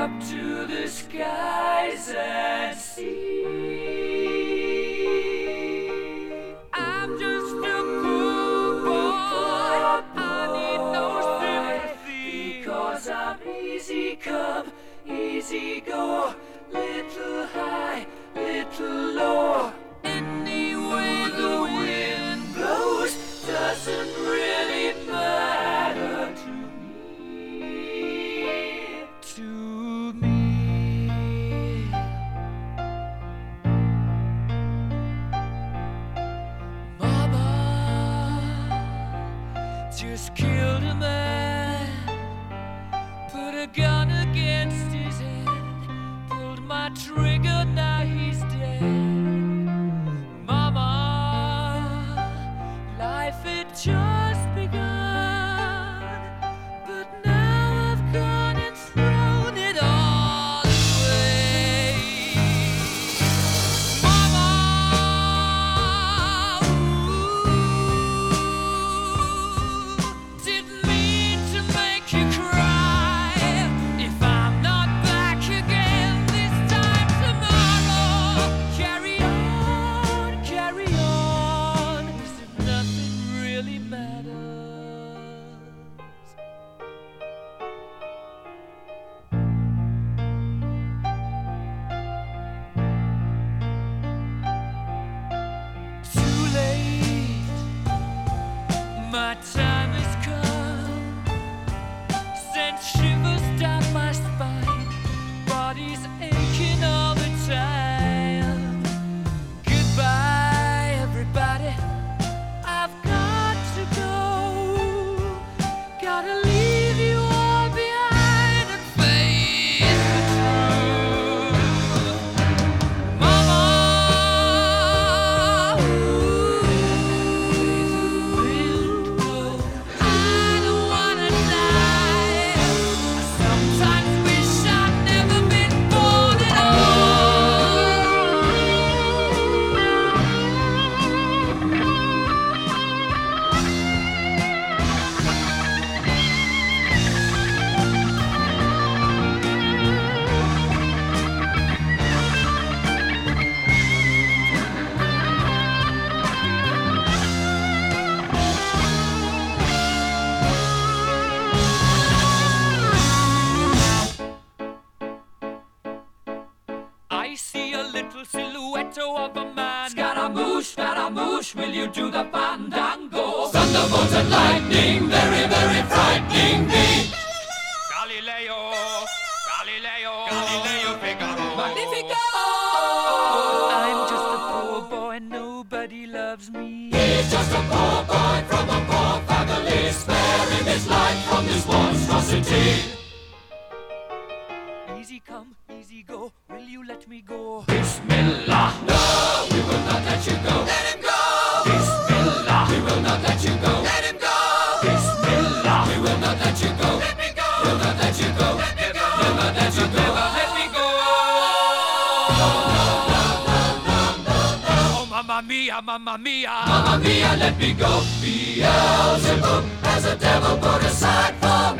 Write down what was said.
up to the skies and see. I'm just a poor boy, I need no sympathy, because I'm easy come, easy go, little high, little low. Any way the wind blows doesn't really matter to me. To me. Mama just killed a man, put a gun against his head, pulled my trigger, now he's dead. Mama, life had just begun, but now I've gone and thrown it all away. Mama, didn't mean to make you cry. If I'm not back again this time tomorrow, carry on, as if nothing really matters. Too late, my time has come, sent shivers down my spine, body's aching all the time. Goodbye, everybody, I've got to go. Gotta leave you all behind and face the truth. Mama, I don't wanna die. I sometimes wish I'd never been born at I see a little silhouette of a man. Scaramouche, will you do the fandango? Thunderbolts and lightning, very, very frightening me. Galileo, Figaro. Magnifico! I'm just a poor boy, nobody loves me. He's just a poor boy from a poor family, sparing his life from this monstrosity. Easy come, easy go, will you let me go? Bismillah, no, we will not let you go. Let him go! Bismillah, we will not let you go. Let him go! Bismillah, we will not let you go. Let me go! We'll not let you go. Let me go! We'll not let you go. Never let me go! Oh, mamma mia, mamma mia! Mamma mia, let me go! Beelzebub has a devil put aside for